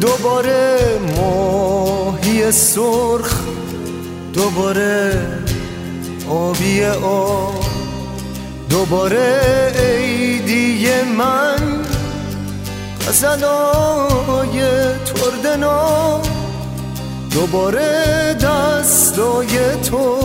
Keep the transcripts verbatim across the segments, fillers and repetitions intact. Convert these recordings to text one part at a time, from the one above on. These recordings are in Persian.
دوباره ماهی سرخ، دوباره آبی آب، دوباره عیدی من، غزلای تردنا، دوباره دستای تو،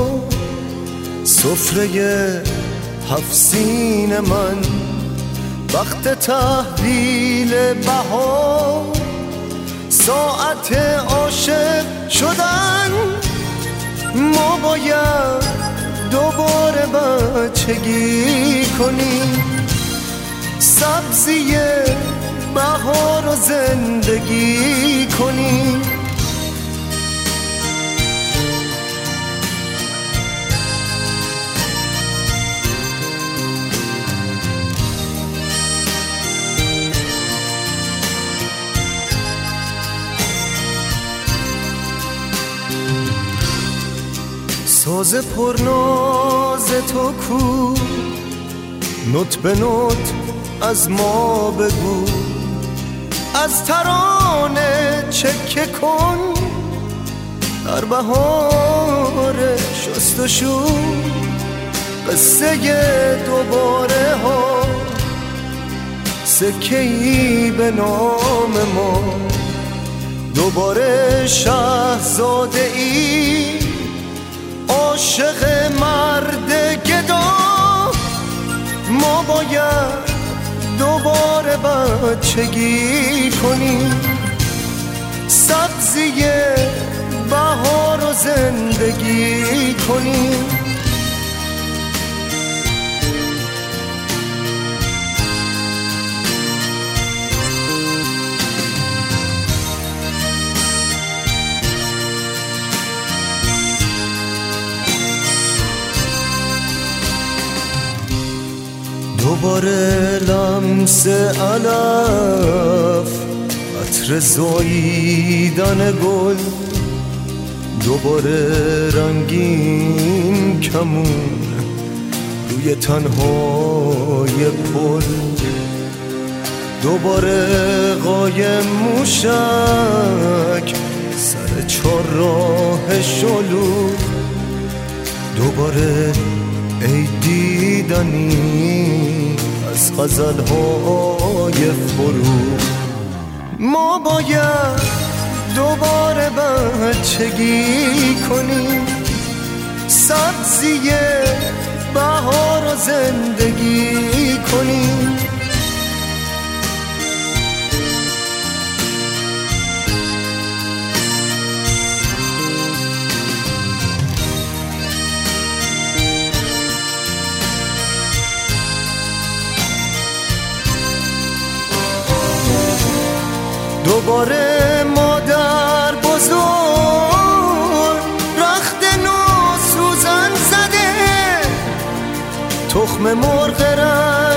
سفره هفت سین من، وقت تحویل بهار، ساعت عاشق شدن. ما باید دوباره بچگی کنیم، سبزی بهار رو زندگی کنیم. ساز پرناز تو کو، نوت به نوت از ما بگو، از ترانه چکه کن، در بهار شست و شو، قصه دوباره ها، سکه‌ای به نام ما، دوباره شاهزاده ای، عاشق مرد گدا. ما باید دوباره بچگی کنیم، سبزی بهار رو زندگی کنیم. دوباره لمس علف، عطر زاییدن گل، دوباره رنگین کمون روی تنهای پل، دوباره قایم موشک سر چار راه شلوغ، دوباره ای دیدنی از غزلهای فروغ. ما باید دوباره بچگی کنیم، سبزی بهار رو زندگی کنیم. دوباره مادر بزرگ رخت نو سوزن زده، تخم مرغ